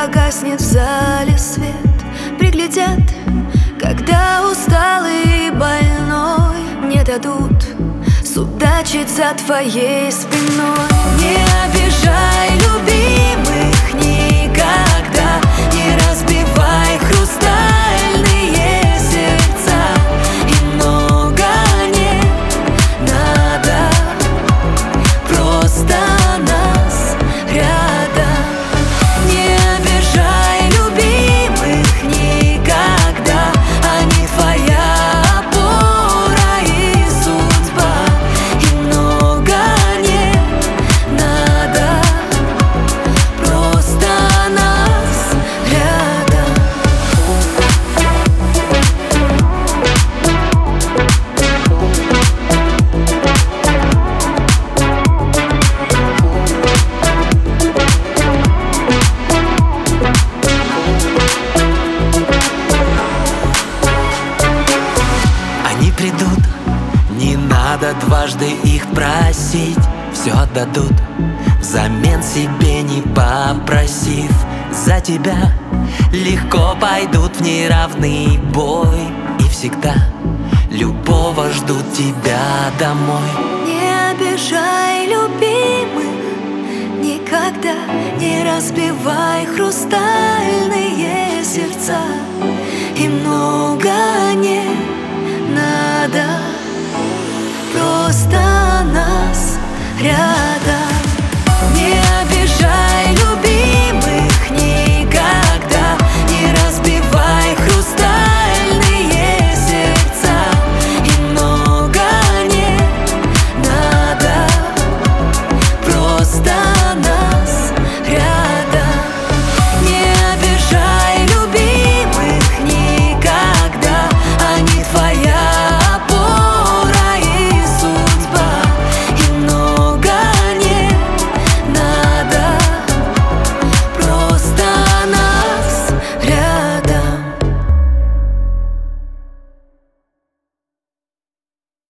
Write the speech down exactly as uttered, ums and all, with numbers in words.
погаснет в зале свет, приглядят, когда усталый и больной, не дадут судачить за твоей спиной. Не обижай любимых никогда, не разбивай хрустальные сердца, и много не надо, просто нас рядом. Не обижай любимых никогда, они твоя опора и судьба, и много не надо, просто нас рядом. Они придут, не надо дважды их просить, все отдадут, взамен себе не попросив. За тебя легко пойдут в неравный бой, и всегда любого ждут тебя домой. Не обижай любимых никогда, не разбивай хрустальные сердца,